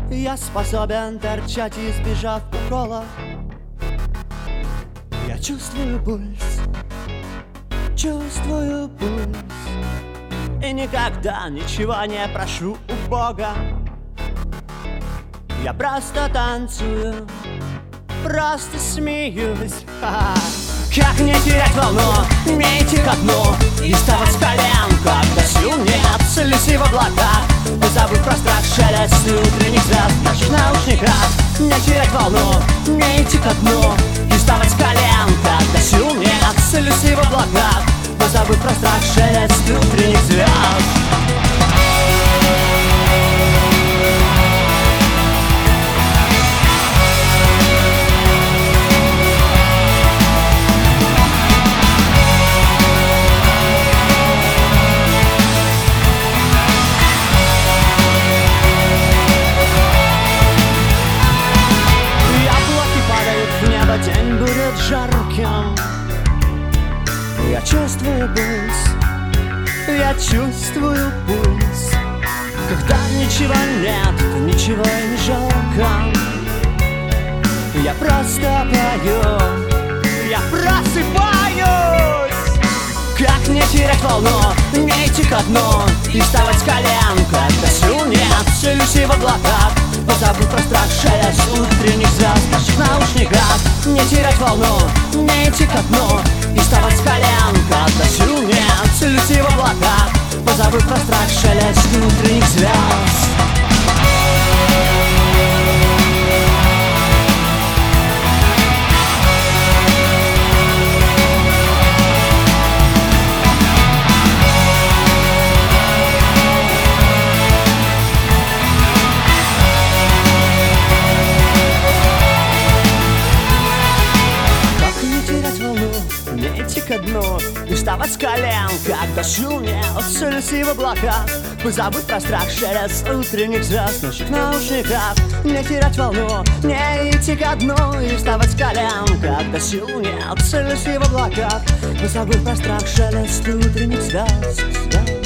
Я способен торчать, избежав укола. Я чувствую пульс, чувствую пульс, и никогда ничего не прошу у Бога. Я просто танцую, просто смеюсь. Как не терять волну, не идти ко дну и вставать с колен, когда сил нет, слезы в облаках. Забудь про страх, шелест утренних звезд в наших наушниках. Не терять волну, не идти ко дну и вставать с колен, когда сил нет, слезы в облаках. Забудь про страх, шелест утренних звезд. День будет жарким. Я чувствую пульс, я чувствую пульс. Когда ничего нет, ничего и не жалко. Я просто пою, я просыпаюсь. Как не терять волну, не идти ко дну и вставать с колен, когда сил нет, слезы в облаках. Позабудь про страх, шелест утренних звезд в наших наушниках. Не терять волну, не идти ко дну и вставать с колен, когда сил нет, слезы в облаках. Позабудь про страх, шелест утренних звезд. Не идти ко дну и вставать с колен, когда сил нет, слезы в облаках. Позабудь про страх, шелест утренних звезд в наших наушниках. Не терять волну, не идти ко дну и вставать с колен, когда сил нет, слезы в облаках. Позабудь про страх, шелест утренних звезд.